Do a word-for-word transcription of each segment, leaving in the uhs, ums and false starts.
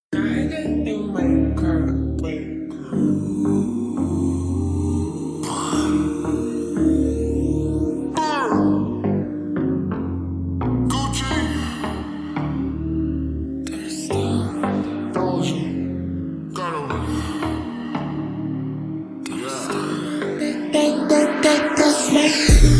I didn't do my car, but that, that, that, that's my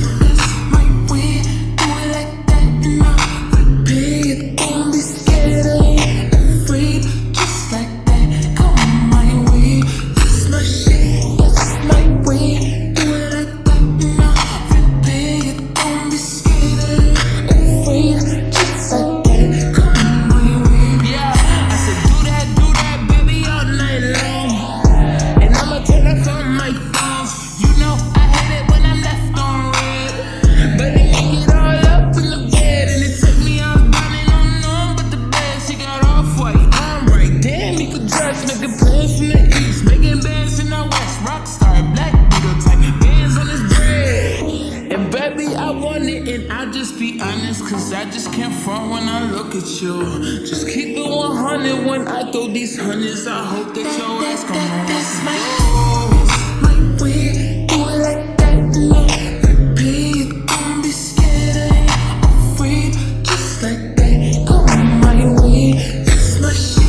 making plans from the east, making bands in the west, rockstar, black beetle type, bands on his bread. And baby, I want it, and I'll just be honest, cause I just can't front when I look at you. Just keep it one hundred when I throw these hundreds. I hope that your ass gon' know what's my my way, do it like that, love. Baby, don't be scared, I ain't afraid, just like that, go my way. It's my shit.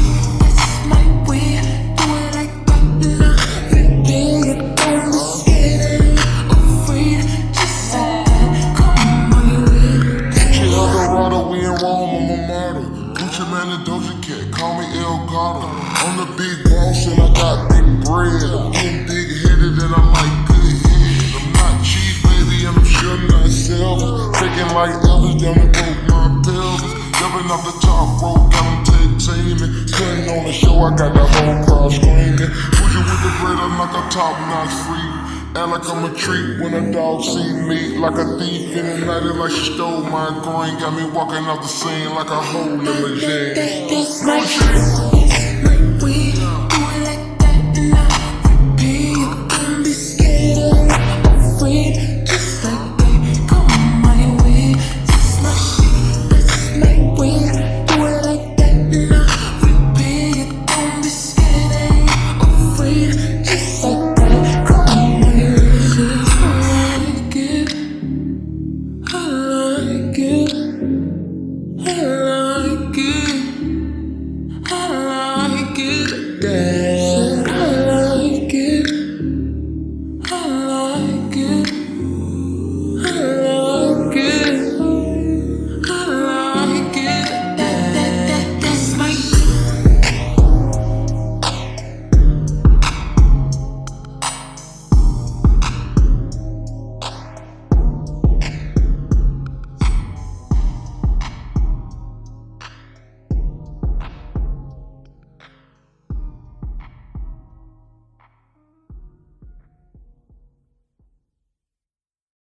Doja Cat, call me El Gato. I'm the big boss and I got big bread. I'm getting big headed and I'm like good headed. I'm not cheap, baby, and I'm sure not selfish. Taking like Elvis down the road, my pelvis. Jumping off the top rope, got them tag-teaming. Sitting on the show, I got that whole crowd screaming. Pushing with the bread, I'm like a top-notch freak. Act like I'm a treat when a dog see me. Like a thief in the night, like she stole my coin. Got me walking off the scene like a hole in my jeans.